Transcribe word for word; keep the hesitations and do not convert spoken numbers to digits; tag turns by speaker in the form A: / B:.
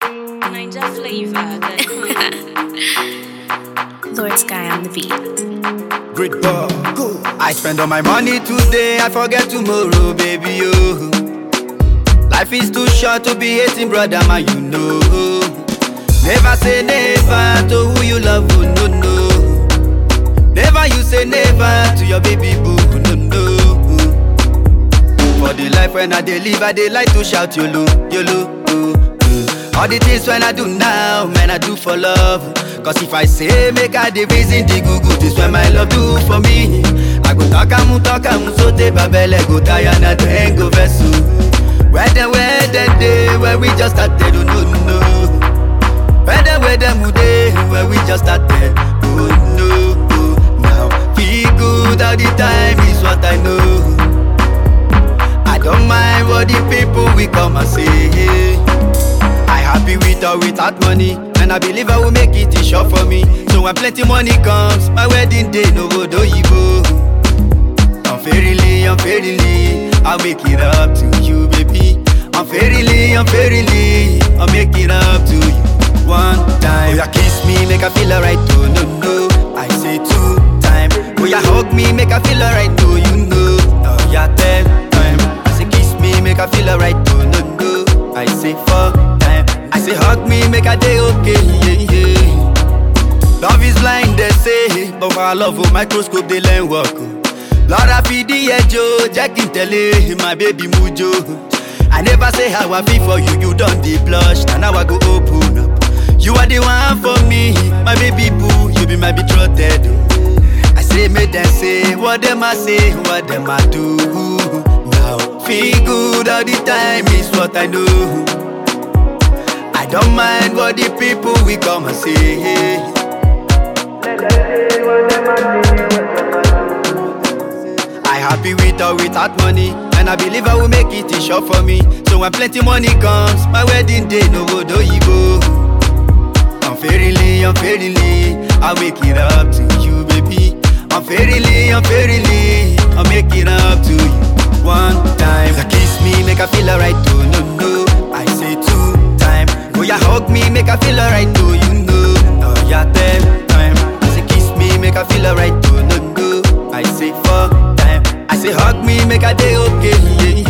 A: Ninja flavor.
B: Lord Sky on the beat.
C: Great ball, go. I spend all my money today, I forget tomorrow, baby, oh. Life is too short to be hating, brother, man, you know. Never say never to who you love, oh, no, no. Never you say never to your baby boo, no, no. For the life when I dey live, I dey like to shout YOLO, YOLO, oh, oh. All the things when I do now, man, I do for love. Cause if I say make I dey reason the good, this when my love do for me. I go talk am, talk am, so te babele go tire na then go vessel. Where them, where them day, where we just started, oh no, no. Where them, where them day, where we just started, oh no. Now, feel good all the time is what I know. I don't mind what the people will come and say. I happy with or without money, and I believe I will make it sure for me. So when plenty money comes, my wedding day no go do you go. Unfairly, unfairly, I'll make it up to you, baby. Unfairly, unfairly, I'll make it up to you. One time, oh yeah, kiss me, make I feel alright, oh no, no. I say two time, oh yeah, hug me, make I feel alright, oh you know. Oh yeah, ten time, I say kiss me, make I feel alright, oh no, no. I say four time, I say hug me, make I day okay, yeah, yeah. Love is blind, they say, but for our love, oh, microscope, they learn work, oh. Lord, I feed the edge, oh, Jack in tele, my baby Mujo. I never say how I feel for you, you done the blush, and now I go open up. You are the one for me, my baby boo, you be my betrothed. I say, make them say, what them I say, what them I do. Now, feel good all the time is what I know. I don't mind what the people will come and say. I happy with or without money, and I believe I will make it sure for me. So when plenty money comes, my wedding day no go do you go. Unfairly, unfairly, I'll make it up to you, baby. Unfairly, unfairly, I'll make it up to you. One time, you kiss me, make I feel alright, oh no, no. I say two time, oh yeah, hug me, make I feel alright, oh you know. Oh yeah, ten time, I say kiss me, make I feel alright, oh no, no. I say four time, I say hug me, make I day okay, yeah, yeah.